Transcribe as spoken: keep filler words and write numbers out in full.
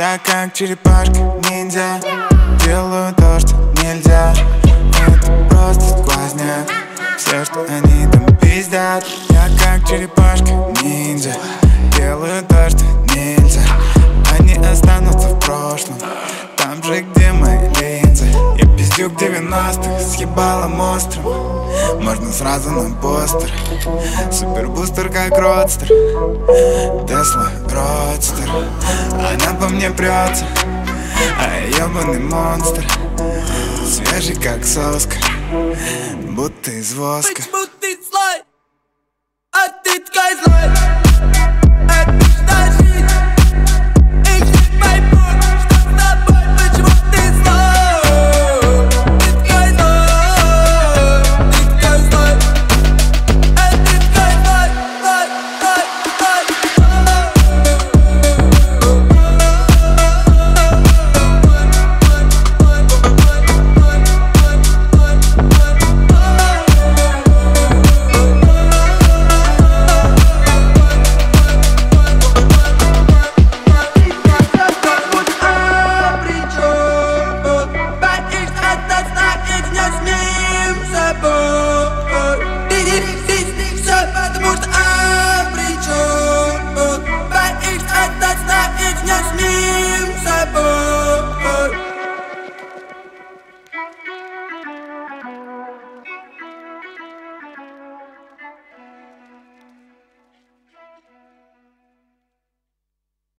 Я как черепашка, ниндзя, делаю то, что нельзя. Это просто сквозняк, все, что они там пиздят. Я как черепашка, ниндзя, делаю то, что нельзя. Они останутся в прошлом, там же, где мои линзы. Я пиздюк девяностых, с ебалом острым. Можно сразу на постер. Супербустер как родстер, Тесла родстер. Она по мне прется, а я ебаный монстр. Свежий как соска, будто из воска.